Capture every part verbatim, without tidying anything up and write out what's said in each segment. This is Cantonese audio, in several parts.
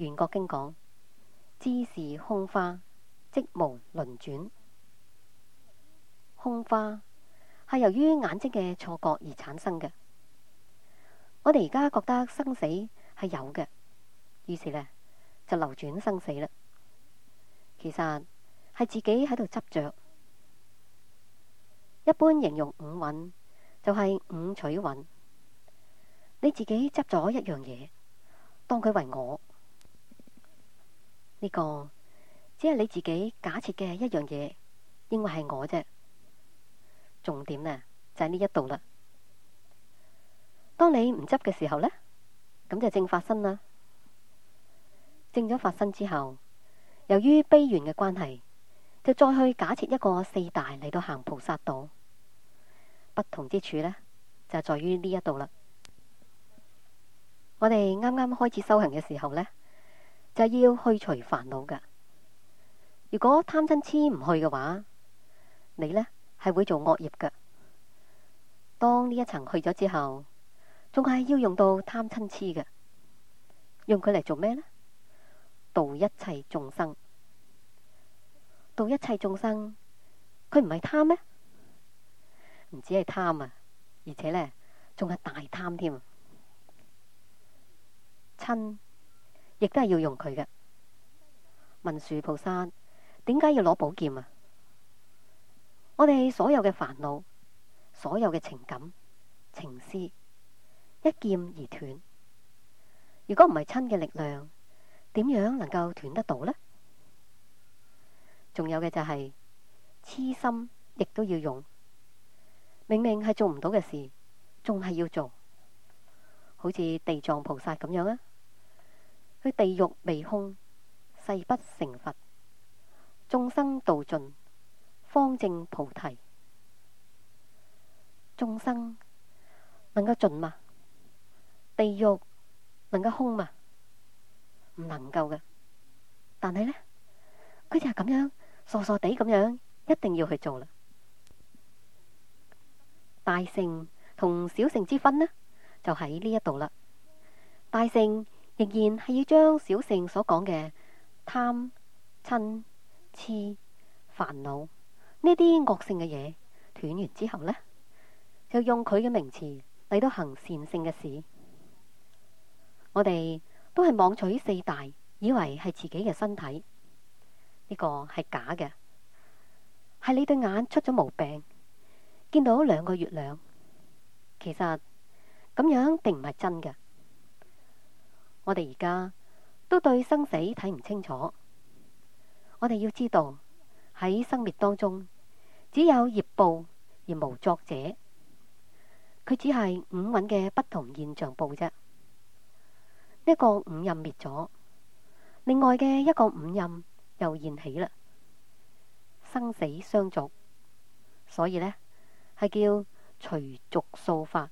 圓覺經講：知是空花，即無輪轉。空花係由於眼睛嘅錯覺而產生嘅。我哋而家覺得生死係有嘅，於是呢，就流轉生死啦。其實係自己喺度執着。一般形容五蘊就係五取蘊。你自己執咗一樣嘢，當佢為我，呢個只係你自己假設嘅一樣嘢，認為係我啫。重點呢就喺呢一度啦。當你唔執嘅時候呢，咁就正發生啦。正咗發生之後，由於悲緣嘅關係，就再去假設一個四大嚟到行菩薩道。不同之處呢，就在於呢一度啦。我哋啱啱開始修行嘅時候呢，就係要去除煩惱噶。如果貪嗔痴唔去嘅話，你呢係會做惡業噶。當呢一層去咗之後，仲係要用到貪嗔痴嘅，用佢嚟做咩呢？度一切眾生，度一切眾生，佢唔係貪咩？唔止係貪啊，而且呢，仲係大貪添。嗔亦都係要用佢嘅。文殊菩薩點解要攞寶劍啊？我哋所有嘅煩惱，所有嘅情感、情思，一劍而斷。如果唔係嗔嘅力量，點樣能夠斷得到呢？仲有嘅就係痴心，亦都要用。明明係做唔到嘅事，仲係要做。好似地藏菩薩咁樣啊，佢地獄未空，誓不成佛，眾生度盡，方證菩提。眾生能夠盡嘛？地獄能夠空嘛？唔能夠嘅。但係呢，佢就係咁樣傻傻地咁樣，一定要去做啦。大乘同小乘之分呢，就喺呢一度啦。大乘仍然係要將小乘所講嘅貪、嗔、痴、煩惱呢啲惡性嘅嘢斷完之後呢，就用佢嘅名詞嚟到行善性嘅事。我哋都係妄取四大，以為係自己嘅身體，呢個係假嘅，係你對眼出咗毛病，見到兩個月亮，其實咁樣並唔係真嘅。我哋而家都對生死睇唔清楚，我哋要知道喺生滅當中，只有業報而無作者，佢只係五蘊嘅不同現象報啫。一個五蘊滅咗，另外嘅一個五蘊又現起啦，生死相續，所以呢，係叫隨續數法。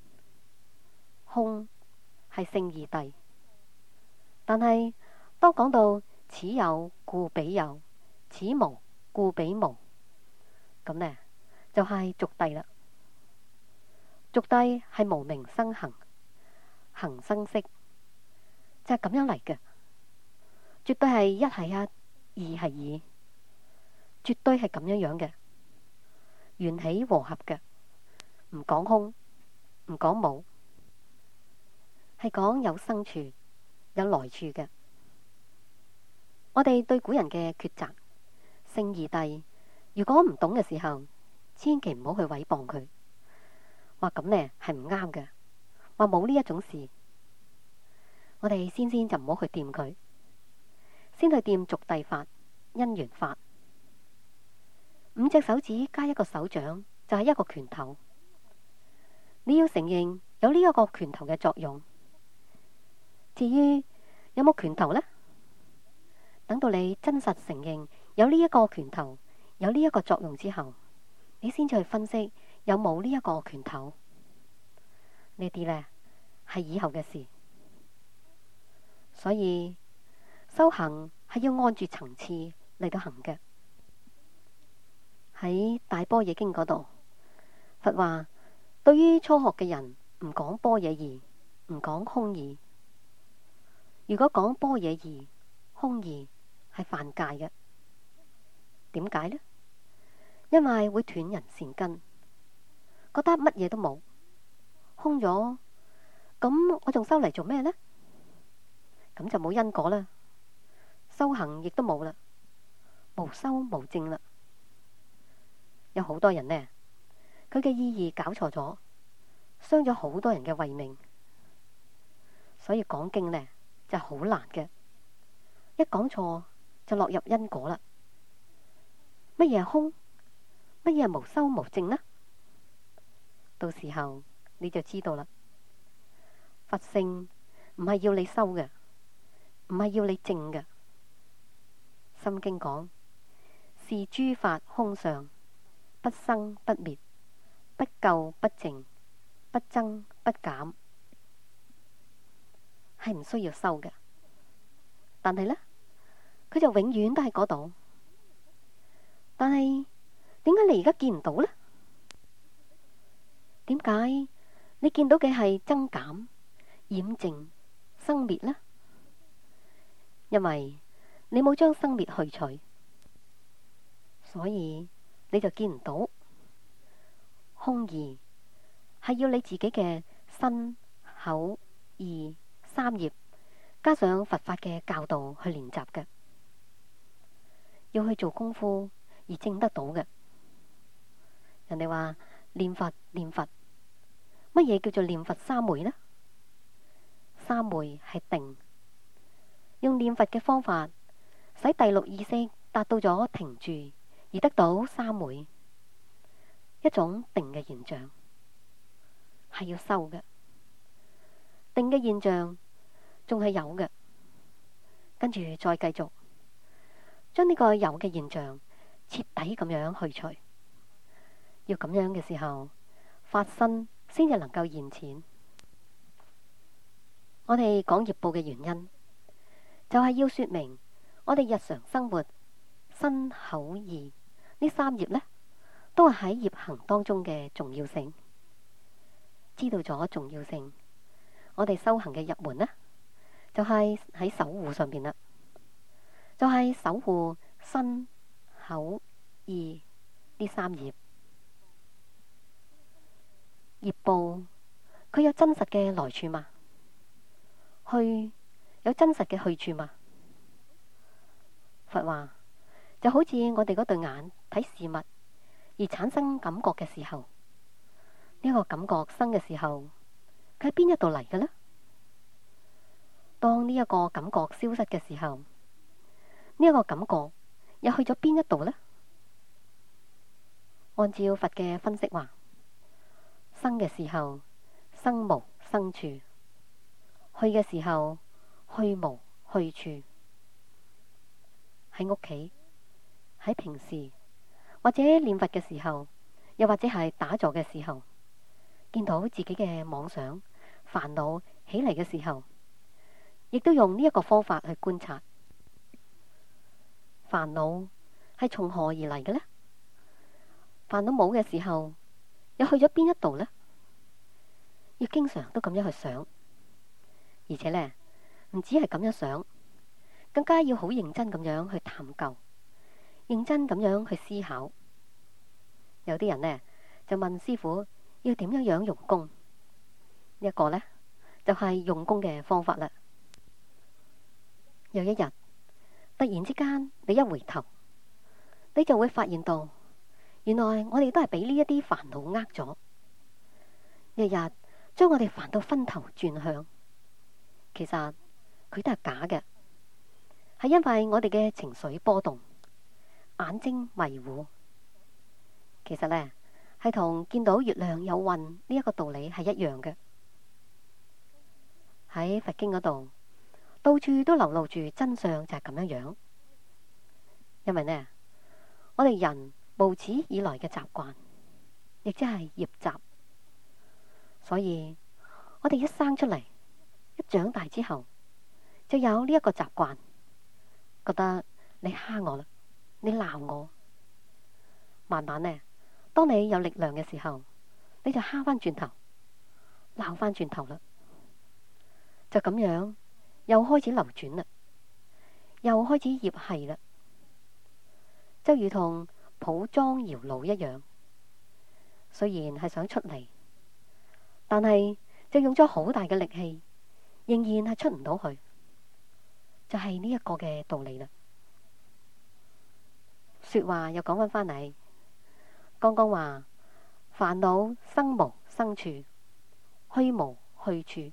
空係聖義諦，但係當講到此有故彼有，此無故彼無，咁呢，就係續諦啦。續諦係無明生行，行生識，就係咁樣嚟嘅。絕對係一係一，二係二，絕對係咁樣樣嘅，緣起和合嘅，唔講空，唔講冇，係講有生處，有來處嘅。我哋對古人嘅抉擇聖義諦，如果唔懂嘅時候，千祈唔好去毀謗佢，話咁呢係唔啱嘅，話冇呢一種事。我哋先先就唔好去掂佢，先去掂續諦法、因緣法。五隻手指加一個手掌就係一個拳頭，你要承認有呢一個拳頭嘅作用。至於有冇拳頭呢？等到你真實承認有呢一個拳頭，有呢一個作用之後，你先至去分析有冇呢一個拳頭。呢啲呢係以後嘅事。所以修行係要按住層次嚟到行嘅。喺大般若經嗰度，佛話對於初學嘅人唔講般若義，唔講空義。 如果講般若義、空義係犯戒嘅，點解呢？因為會斷人善根，覺得乜嘢都冇，空咗，咁我仲修嚟做咩呢？咁就冇因果啦，修行亦都冇啦，無修無證啦。有好多人呢，佢嘅意義搞錯咗，傷咗好多人嘅慧命，所以講經呢就好難嘅，一講錯就落入因果啦。乜嘢係空？乜嘢係無修無證呢？到時候你就知道啦。佛性唔係要你修嘅，唔係要你證嘅。心經講，是諸法空相，不生不滅，不垢不淨，不增不減，係唔需要修嘅。但係呢，佢就永遠都喺嗰度。但係點解你而家見唔到呢？點解你見到嘅係增減、染淨、生滅呢？因為你冇將生滅去除，所以你就見唔到。空義係要你自己嘅身、口、意三業，加上佛法嘅教導去練習嘅，要去做功夫而證得到嘅。人哋話念佛念佛，乜嘢叫做念佛三昧呢？三昧係定，用念佛嘅方法，使第六意識達到咗停住，而得到三昧，一種定嘅現象，係要修嘅。定嘅現象仲係有嘅，跟住再繼續將呢個有嘅現象徹底咁樣去除。要咁樣嘅時候，法身先至能夠現前。我哋講業報嘅原因，就係要說明我哋日常生活身口意呢三業呢，都係喺業行當中嘅重要性。知道咗重要性，我哋修行嘅入門呢，就係喺守護上邊啦，就係守護身口意呢三業。業報佢有真實嘅來處嘛？去有真實嘅去處嘛？佛話就好似我哋嗰對眼睇事物而產生感覺嘅時候，呢個感覺生嘅時候，佢喺邊一度嚟嘅呢？當呢一個感覺消失嘅時候，呢一個感覺又去咗邊一度呢？按照佛嘅分析話，生嘅時候生無生處，去嘅時候去無去處。喺屋企，喺平時或者念佛嘅時候，又或者係打坐嘅時候，見到自己嘅妄想煩惱起嚟嘅時候，亦都用呢一個方法去觀察煩惱係從何而嚟嘅呢？煩惱冇嘅時候，又去咗邊一度呢？要經常都咁樣去想，而且呢，唔止係咁樣想，更加要好認真咁樣去探究，認真咁樣去思考。有啲人呢，就問師父要點樣樣用功，一個呢，就係用功嘅方法啦。有一日突然之間你一回頭，你就會發現到，原來我哋都係俾呢一啲煩惱呃咗，日日將我哋煩到分頭轉向，其實佢都係假嘅，係因為我哋嘅情緒波動，眼睛迷糊。其實呢，係同見到月亮有暈呢一個道理係一樣嘅。喺佛經嗰度，到處都流露住真相，就係咁樣樣。因為呢，我哋人無始以來嘅習慣，亦即係業習，所以我哋一生出嚟，一長大之後，就有呢一個習慣，覺得你蝦我啦，你鬧我，慢慢呢，當你有力量嘅時候，你就蝦翻轉頭，鬧翻轉頭啦，就咁樣又開始流轉啦，又開始業係啦，就如同鋪裝搖橹一樣。雖然係想出嚟，但係就用咗好大嘅力氣，仍然係出唔到去，就係呢一個嘅道理啦。說話又講翻返嚟，剛剛話煩惱生無生處，去無去處。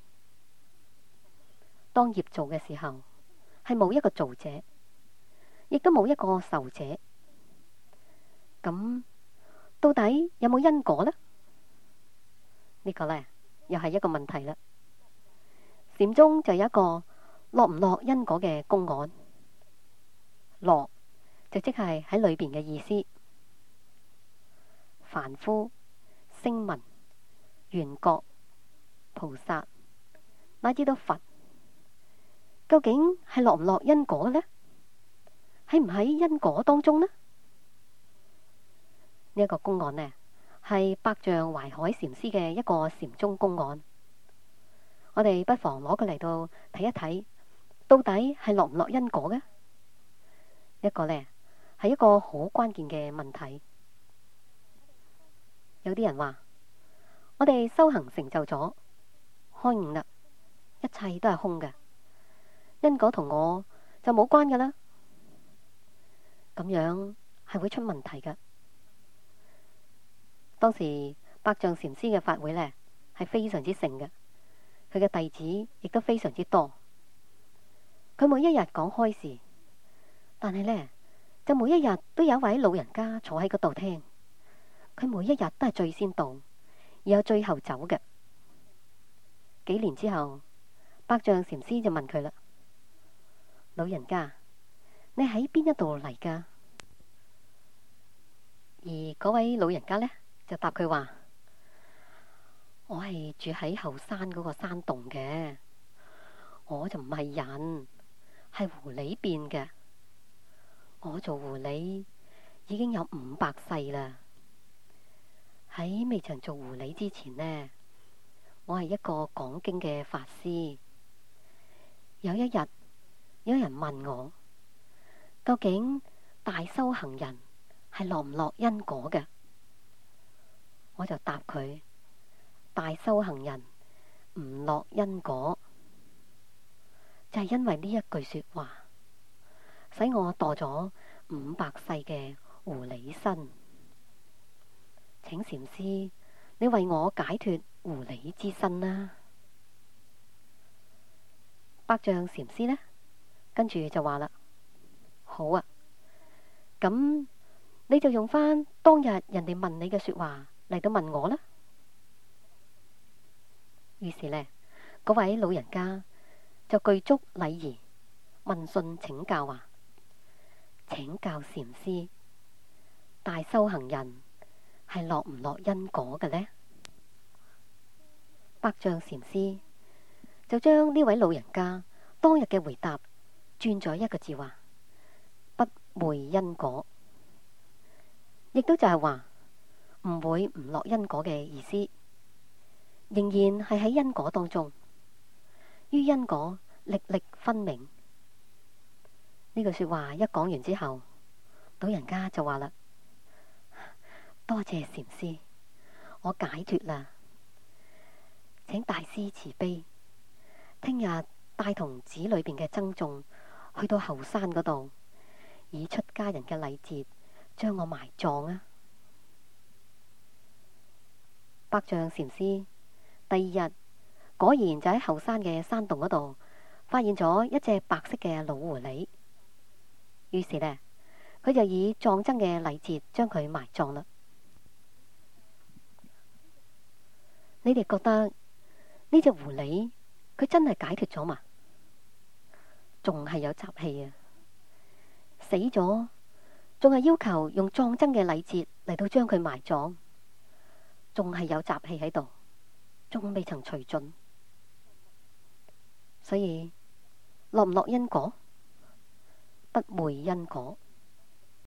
當業做嘅時候，係冇一個做者，亦都冇一個受者。咁到底有冇因果呢？呢個呢，又係一個問題啦。禪宗就有一個落唔落因果嘅公案，落就即係喺裏邊嘅意思。凡夫、聲聞、緣覺、菩薩乃至到佛，究竟係落唔落因果呢？喺唔喺因果當中呢？呢、這、一個公案呢，係百丈懷海禪師嘅一個禪宗公案。我哋不妨攞佢嚟到睇一睇，到底係落唔落因果嘅？一個呢，係一個好關鍵嘅問題。有啲人話，我哋修行成就咗，開悟啦，一切都係空嘅，因果同我就冇關㗎啦。咁樣係會出問題㗎。當時百丈禪師嘅法會呢，係非常之盛嘅，佢嘅弟子亦都非常之多。佢每一日講開示，但係呢，就每一日都有一位老人家坐喺嗰度聽。佢每一日都係最先到，然後最後走嘅。幾年之後，百丈禪師就問佢啦：老人家，你喺邊一度嚟㗎？而嗰位老人家呢，就答佢話：我係住喺後山嗰個山洞嘅，我就唔係人，係狐狸變嘅。我做狐狸已經有五百世啦。喺未曾做狐狸之前呢，我係一個講經嘅法師。有一日，有人問我，究竟大修行人係落唔落因果嘅？我就答佢：大修行人唔落因果，就係因為呢一句說話，使我墮咗五百世嘅狐狸身。請禪師，你為我解脫狐狸之身啦。百丈禪師呢，跟住就話啦：好啊，咁你就用翻當日人哋問你嘅說話嚟到問我啦。於是呢，嗰位老人家就具足禮儀問訊請教話：請教禪師，大修行人係落唔落因果嘅呢？百丈禪師就將呢位老人家當日嘅回答轉咗一個字話：不會因果，亦都就係話唔會唔落因果嘅意思，仍然係喺因果當中，於因果歷歷分明。呢句說話一講完之後，老人家就話啦：多謝禪師，我解脫啦，請大師慈悲，聽日帶同寺裏邊嘅僧眾去到後山嗰度，以出家人嘅禮節將我埋葬啊！百丈禪師第二日果然就喺後山嘅山洞嗰度發現咗一隻白色嘅老狐狸，於是呢，佢就以藏僧嘅禮節將佢埋葬啦。你哋覺得呢隻狐狸佢真係解脫咗嘛？仲係有習氣啊！死咗仲係要求用藏僧嘅禮節嚟到將佢埋葬，仲係有習氣喺度，仲未曾除盡。所以落唔落因果？不會因果。